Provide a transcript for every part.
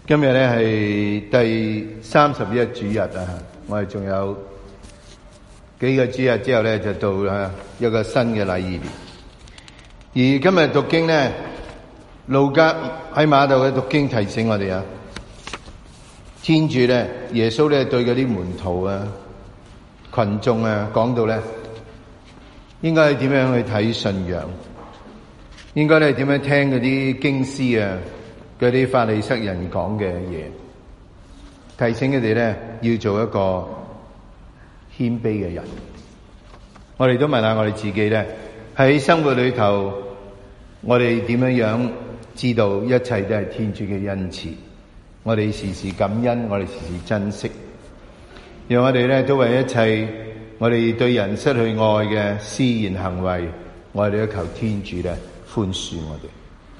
今日咧係第31主日啊，我哋仲有幾個主日之後咧就到一個新嘅禮儀年。而今日讀經咧，路加喺馬竇嘅讀經提醒我哋啊，天主咧，耶穌咧對嗰啲門徒啊、群眾啊講到咧，應該係點樣去睇信仰，應該咧點樣聽嗰啲經師啊、嗰啲法利塞人講嘅嘢，提醒佢哋咧要做一個謙卑嘅人。我哋都問下我哋自己咧，喺生活裏頭，我哋點樣知道一切都係天主嘅恩賜？我哋時時感恩，我哋時時珍惜，讓我哋咧都為一切我哋對人失去愛嘅思言行為，我哋都求天主咧寬恕我哋。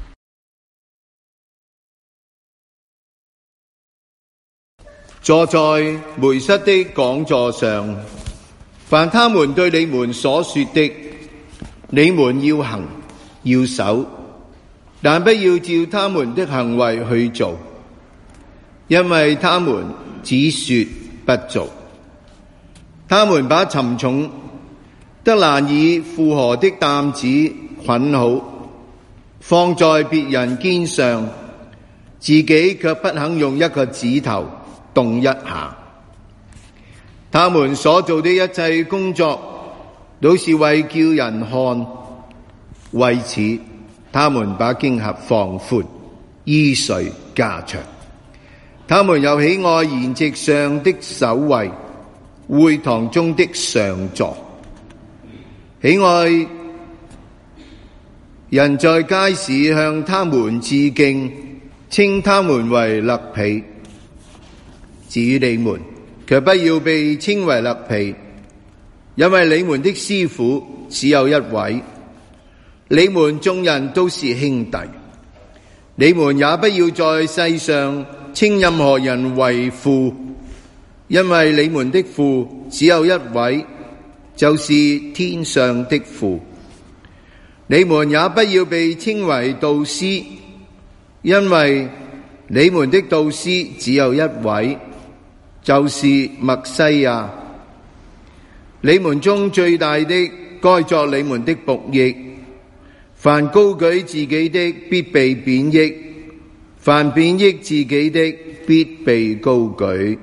坐在梅瑟的講座上，凡他們對你們所說的，你們要行要守，但不要照他們的行為去做，因為他們只說不做。他們把沉重得難以負荷的擔子捆好，放在別人肩上，自己卻不肯用一個指頭動一下。他們所做的一切工作都是為叫人看，為此他們把經匣放寬，衣繸加長。他們又喜愛筵席上的首位，會堂中的上座，喜愛人在街市向他們致敬，稱他們為勒彼。至於你們，卻不要被稱為勒彼，因為你們的師傅只有一位，你們眾人都是兄弟。你們也不要在世上稱任何人為父，因為你們的父只有一位，就是天上的父。你們也不要被稱為導師，因為你們的導師只有一位，就是默西亞。你們中最大的該作你們的僕役，凡高舉自己的必被貶抑，凡貶抑自己的必被高舉。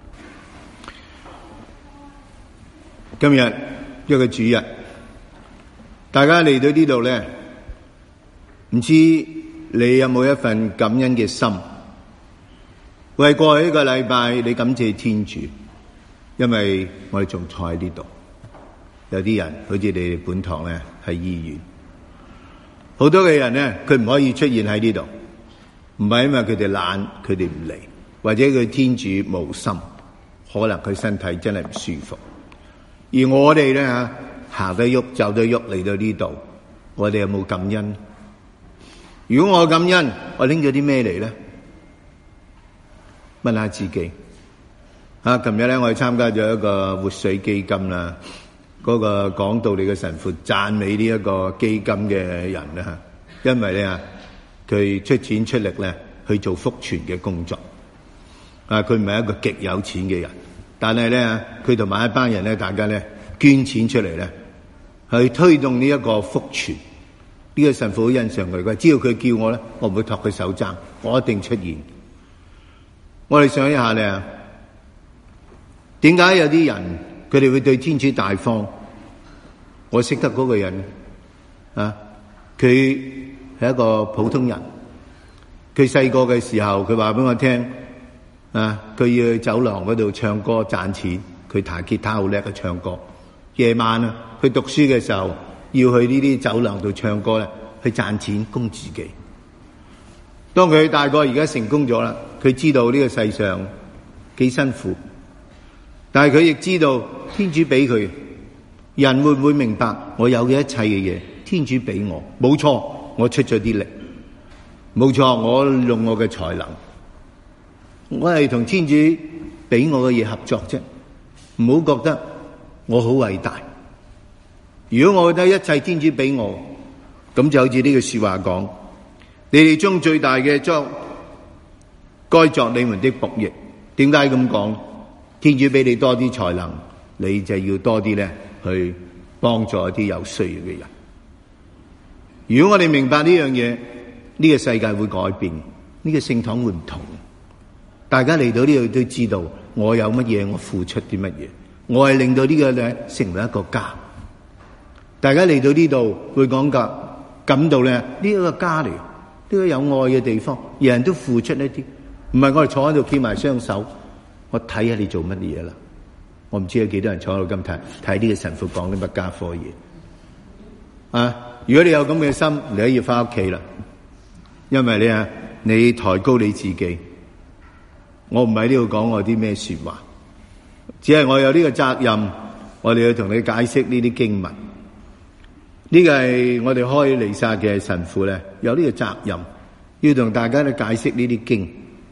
今日一個主日，大家嚟到呢度呢，唔知你有冇一份感恩嘅心？為過去一個禮拜，你感謝天主，因為我哋仲坐喺呢度。有啲人好似你哋本堂呢，喺醫院，好多嘅人呢，佢唔可以出現喺呢度，唔係因為佢哋懶，佢哋唔嚟，或者佢天主無心，可能佢身體真係唔舒服。而我哋呢，行得喐走得喐嚟到呢度，我哋有冇感恩？如果我感恩，我拎咗啲咩嚟呢？問下自己。琴日咧，我哋參加咗一個活水基金啦，嗰個講道理嘅神父讚美呢一個基金嘅人啦，因為咧佢出錢出力咧去做福傳嘅工作。佢唔係一個極有錢嘅人，但係咧佢同埋一班人咧，大家咧捐錢出嚟咧，去推動呢一個福傳。呢個神父好欣賞佢，只要佢叫我咧，我唔會托佢手踭，我一定出現。我哋想一下咧，點解有啲人佢哋會對天主大方？我識得嗰個人啊，佢係一個普通人。佢細個嘅時候，佢話俾我聽啊，佢要去酒廊嗰度唱歌賺錢。佢彈吉他好叻嘅唱歌。夜晚啊，佢讀書嘅時候要去呢啲酒廊度唱歌咧，去賺錢供自己。當佢大個而家成功咗啦，佢知道呢個世上幾辛苦，但係佢亦知道天主俾佢。人會唔會明白我有嘅一切嘅嘢？天主俾我，冇錯，我出咗啲力，冇錯，我用我嘅才能，我係同天主俾我嘅嘢合作啫。唔好覺得我好偉大。如果我覺得一切天主俾我，咁就好似呢句說話講，你哋中最大嘅該作你們的僕役。點解咁講？天主俾你多啲才能，你就要多啲咧去幫助一啲有需要嘅人。如果我哋明白呢樣嘢，呢個世界會改變，呢個聖堂會唔同。大家嚟到呢度都知道，我有乜嘢，我付出啲乜嘢，我係令到呢個咧成為一個家。大家嚟到呢度會講感到咧呢一個家嚟，呢個有愛嘅地方，人人都付出一啲，唔係我哋坐喺度翹埋雙手，我睇下你做乜嘢啦。我唔知有幾多人坐喺度咁睇呢個神父講啲乜家科嘢啊！如果你有咁嘅心，你可以翻屋企啦，因為你抬高你自己。我唔喺呢度講我啲咩說話，只係我有呢個責任，我哋要同你解釋呢啲經文。呢個係我哋開彌撒嘅神父咧，有呢個責任，要同大家咧解釋呢啲經。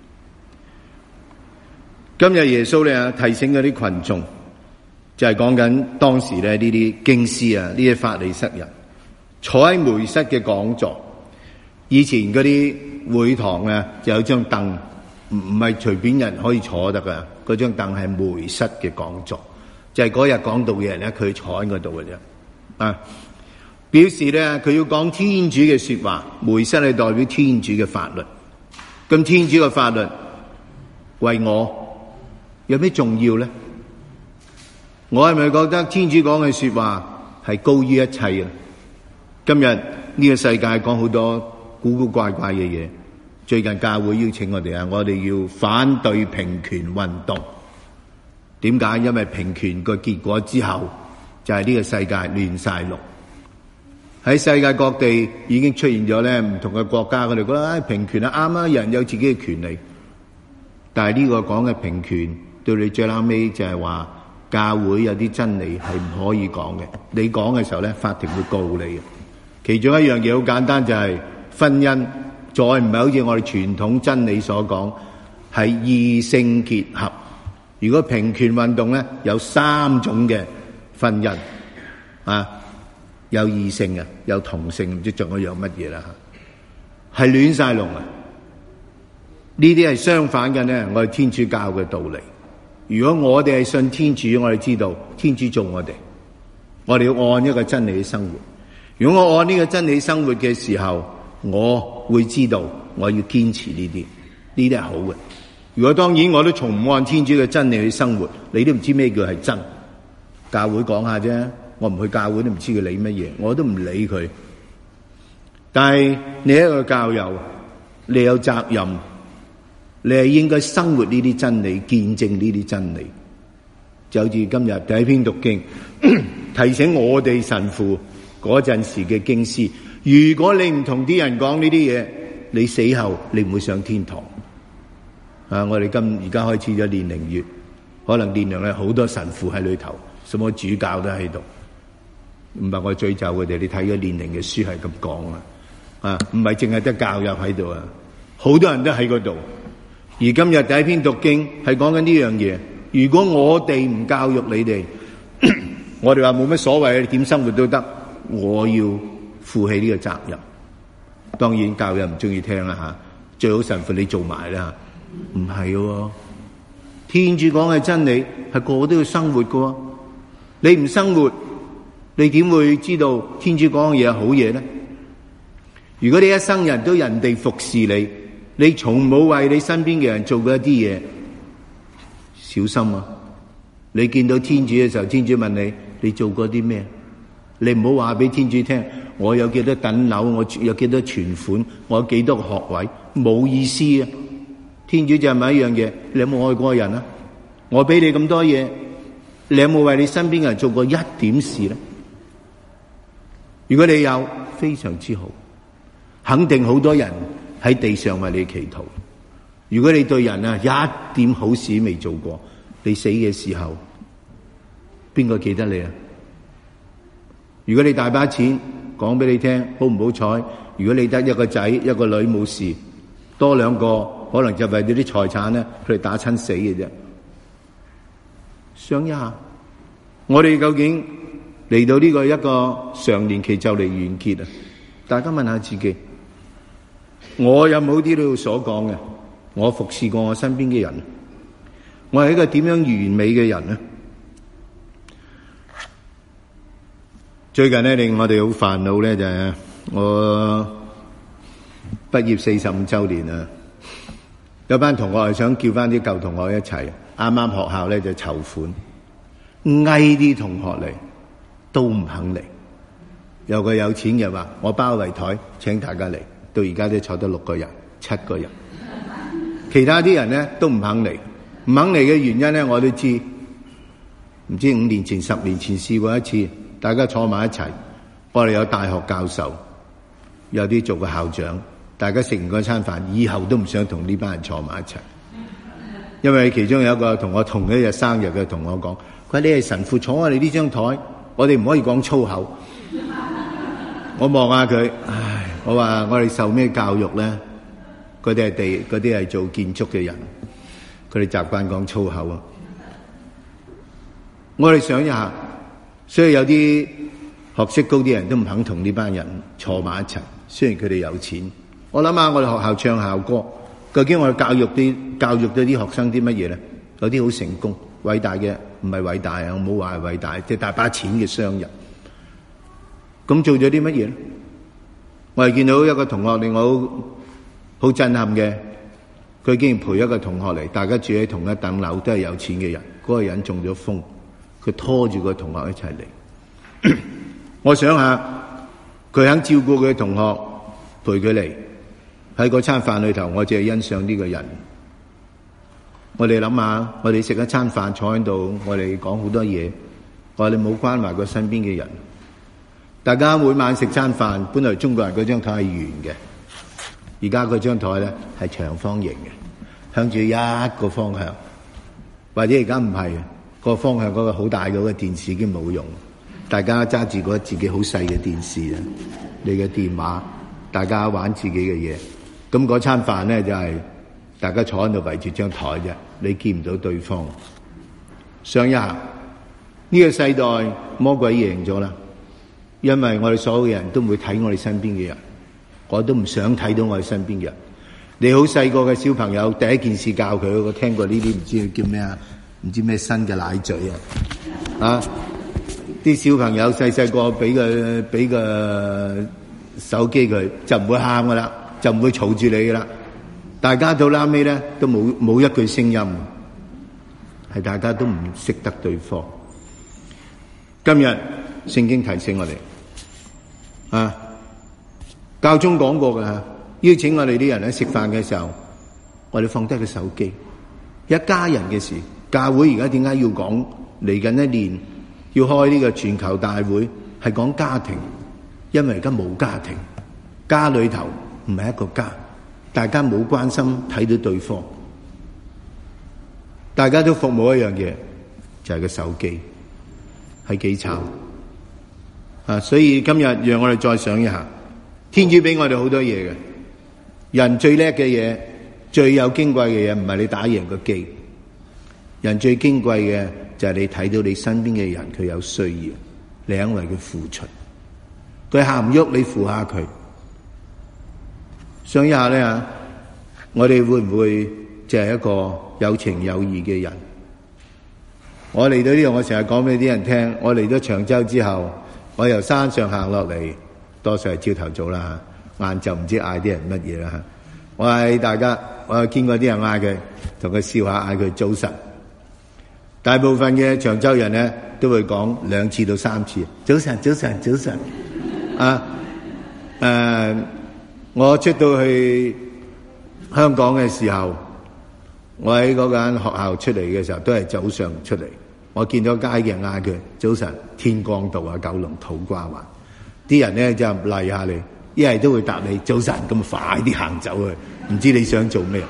今日耶穌咧提醒嗰啲群眾，就係講緊當時咧呢啲經師啊，呢啲法利塞人坐喺梅瑟嘅講座。以前嗰啲會堂啊，就有張凳，唔係隨便人可以坐得噶。嗰張凳係梅瑟嘅講座，就係嗰日講道嘅人咧，佢坐喺嗰度嘅啫。啊，表示咧佢要講天主嘅說話。梅瑟係代表天主嘅法律。咁天主嘅法律為我有咩重要咧？我係咪覺得天主講嘅說話係高於一切啊？今日呢個世界講好多古古怪怪嘅嘢。最近教會邀請我哋我哋要反對平權運動。點解？因為平權個結果之後就係呢個世界亂晒龍。喺世界各地已經出現咗咧唔同嘅國家，我哋覺得平權啱啊，人有自己嘅權利。但係呢個講嘅平權，到你最後尾就係話教會有啲真理係唔可以講嘅。你講嘅時候咧，法庭會告你嘅。其中一樣嘢好簡單，就係婚姻再唔係好似我哋傳統真理所講係異性結合。如果平權運動咧，有3種嘅婚姻啊，有異性嘅，有同性，唔知仲有乜嘢啦，係亂晒龍啊！呢啲係相反嘅呢，我哋天主教嘅道理。如果我哋係信天主，我哋知道天主做我哋要按一個真理嘅生活。如果我按呢個真理生活嘅時候，我會知道我要堅持呢啲係好嘅。如果當然我都從唔按天主嘅真理去生活，你都唔知咩叫係真。教會講下啫，我唔去教會都唔知佢理乜嘢，我都唔理佢。但係你一個教友，你有責任，你係應該生活呢啲真理，見證呢啲真理。就好似今日第一篇讀經提醒我哋神父嗰陣時嘅經師，如果你唔同啲人講呢啲嘢，你死後你唔會上天堂。我哋而家開始咗年齡月，可能年齡咧好多神父喺裏頭，什麼主教都喺度。唔係我詛咒佢哋，你睇咗年齡嘅書係咁講唔係淨係得教友喺度好多人都喺嗰度。而今日第一篇讀經係講緊呢樣嘢。如果我哋唔教育你哋，我哋話冇乜所謂，你點生活都得，我要負起呢個責任。當然教友唔中意聽啦最好神父你做埋啦。唔係喎，天主講嘅真理係個個都要生活㗎。你唔生活，你點會知道天主講嘅嘢係好嘢呢？如果你一生人都人哋服侍你，你從冇為你身邊嘅人做過一啲嘢，小心啊！你見到天主嘅時候，天主問你做過啲咩？你唔好話俾天主聽，我有幾多等樓，我有幾多存款，我有幾多個學位，冇意思啊！天主就係問一樣嘢，你有冇愛過人啊？我俾你咁多嘢，你有冇為你身邊嘅人做過一點事呢？如果你有，非常之好，肯定好多人喺地上為你祈禱。如果你對人一點好事未做過，你死嘅時候邊個記得你啊？如果你大把錢，講俾你聽，好唔好彩？如果你得一個仔一個女冇事，多兩個可能就為咗啲財產咧，佢哋打親死嘅啫。想一下，我哋究竟嚟到呢個一個常年期就嚟完結大家問下自己，我有冇啲呢度所講嘅？ 我服侍過我身邊嘅人？我係一個點樣完美嘅人呢？最近咧令我哋好煩惱咧，就係我畢業45週年啦。有班同學係想叫翻啲舊同學一齊，啱啱學校咧就籌款，嗌啲同學嚟都唔肯嚟。有個有錢嘅話，我包圍台請大家嚟，到而家都坐得6個人、7個人。其他啲人咧都唔肯嚟，唔肯嚟嘅原因咧我都知，唔知5年前、10年前試過一次。大家坐埋一齊，我哋有大學教授，有啲做過校長，大家食完嗰餐飯，以後都唔想同呢班人坐埋一齊。因為其中有一個同我同一日生日嘅同我講，佢話你係神父坐我哋呢張台，我哋唔可以講粗口。我望下佢，唉，我話我哋受咩教育咧？嗰啲係做建築嘅人，佢哋習慣講粗口啊。我哋想一下。所以有啲學識高啲人都唔肯同呢班人坐埋一齊，雖然佢哋有錢。我諗下我哋學校唱校歌，究竟我哋教育咗啲學生啲乜嘢咧？有啲好成功、偉大嘅，唔係偉大啊！我冇話係偉大，即係大把錢嘅商人。咁做咗啲乜嘢咧？我係見到一個同學令我好震撼嘅，佢竟然陪一個同學嚟，大家住喺同一棟樓，都係有錢嘅人。嗰個人中咗風。佢拖住個同學一齊嚟，我想下佢肯照顧佢嘅同學，陪佢嚟喺嗰餐飯裏頭，我淨係欣賞呢個人。我哋諗下，我哋食一餐飯坐喺度，我哋講好多嘢，我哋冇關懷過身邊嘅人。大家每晚食餐飯，本來中國人嗰張台係圓嘅，而家嗰張台咧係長方形嘅，向住一個方向，或者而家唔係。個方向嗰個好大嗰個電視已經冇用，大家揸住個自己好細嘅電視啊，你嘅電話，大家玩自己嘅嘢。咁嗰餐飯咧就係大家坐喺度圍住張台啫，你見唔到對方。想一下呢個世代魔鬼贏咗啦，因為我哋所有嘅人都唔會睇我哋身邊嘅人，我都唔想睇到我哋身邊嘅人。你好細個嘅小朋友，第一件事教佢，我聽過呢啲唔知叫咩啊？唔知咩新嘅奶嘴啊！啲小朋友細個俾個手機佢，就唔會喊噶啦，就唔會嘈住你噶啦。大家到拉尾咧都冇一句聲音，係大家都唔識得對方。今日聖經提醒我哋啊，教宗講過噶，邀請我哋啲人喺食飯嘅時候，我哋放低個手機，一家人嘅事。教會而家點解要講嚟緊一年要開呢個全球大會，係講家庭，因為而家冇家庭，家裏頭唔係一個家，大家冇關心睇到對方，大家都服務一樣嘢，就係個手機，係幾慘啊！所以今日讓我哋再想一下，天主俾我哋好多嘢嘅，人最叻嘅嘢，最有矜貴嘅嘢，唔係你打贏個機。人最矜貴嘅就係你睇到你身邊嘅人，佢有需要，你肯為佢付出。佢行唔喐，你扶下佢。想一下咧，我哋會唔會就係一個有情有義嘅人？我嚟到呢度，我成日講俾啲人聽，我嚟咗長洲之後，我由山上行落嚟，多數係朝頭早啦，晏晝唔知嗌啲人乜嘢啦。我係大家，我有見過啲人嗌佢，同佢笑下，嗌佢早晨。大部分嘅長洲人咧都會講2次到3次，早晨，早晨，早晨。我出到去香港嘅時候，我喺嗰間學校出嚟嘅時候，都係早上出嚟。我見到街嘅人嗌佢早晨，天光道啊、九龍土瓜灣，啲人咧就嚟下你，一係都會答你早晨，咁快啲行走去，唔知你想做咩？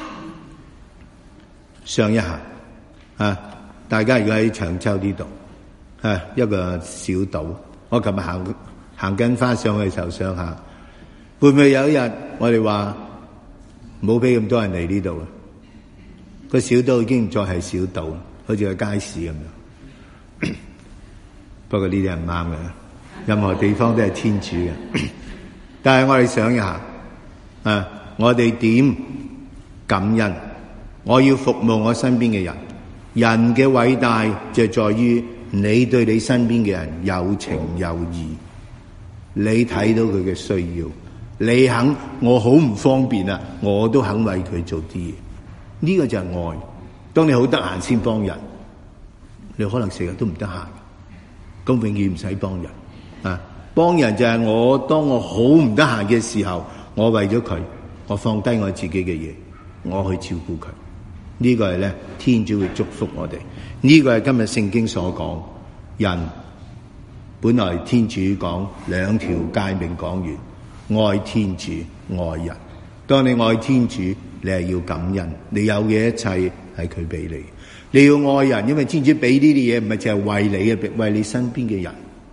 想一下啊！大家而家喺長洲呢度，一個小島。我琴日行緊翻上去嘅時候想下，會唔會有一日我哋話唔好俾咁多人嚟呢度啦？個小島已經唔再係小島，好似個街市咁樣。不過呢啲係唔啱嘅，任何地方都係天主嘅。但係我哋想一下，我哋點感恩，我要服務我身邊嘅人。人嘅偉大就在於你對你身邊嘅人有情有義，你睇到佢嘅需要，你肯，我好唔方便啊，我都肯為佢做啲嘢。呢個就係愛。當你好得閒先幫人，你可能成日都唔得閒，咁永遠唔使幫人啊！幫人就係當我好唔得閒嘅時候，我為咗佢，我放低我自己嘅嘢，我去照顧佢。呢個係咧，天主會祝福我哋。呢個係今日聖經所講，人本來天主講兩條誡命講完，愛天主愛人。當你愛天主，你係要感恩，你有嘅一切係佢俾你。你要愛人，因為天主俾呢啲嘢唔係淨係為你嘅，為你身邊嘅人。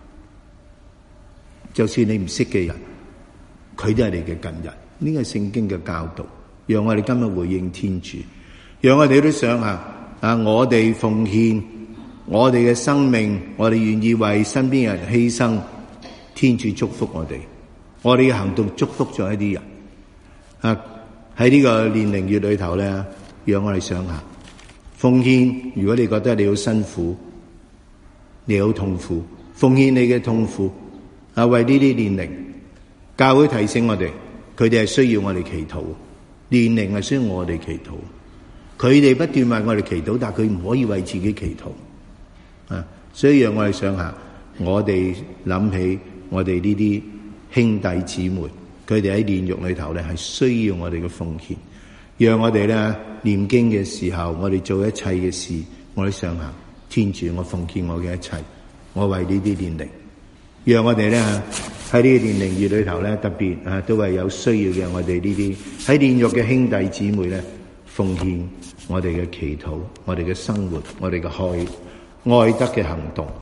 就算你唔識嘅人，佢都係你嘅近人。呢個係聖經嘅教導，讓我哋今日回應天主，讓我哋都想下我哋奉獻我哋嘅生命，我哋願意為身邊人犧牲，天主祝福我哋。我哋嘅行動祝福咗一啲人。喺呢個年齡月裏頭咧，讓我哋想下奉獻。如果你覺得你好辛苦，你好痛苦，奉獻你嘅痛苦為呢啲年齡，教會提醒我哋，佢哋係需要我哋祈禱，年齡係需要我哋祈禱。佢哋不斷為我哋祈禱，但係佢唔可以為自己祈禱所以讓我哋想下，我哋諗起我哋呢啲兄弟姊妹，佢哋喺煉獄裏頭咧，係需要我哋嘅奉獻。讓我哋咧念經嘅時候，我哋做一切嘅事，我哋想下天主，我奉獻我嘅一切，我為呢啲年齡。讓我哋咧喺呢個年齡月裏頭咧，特別都係有需要嘅，我哋呢啲喺煉獄嘅兄弟姊妹咧，奉獻我哋嘅祈禱，我哋嘅生活，我哋嘅愛德嘅行動。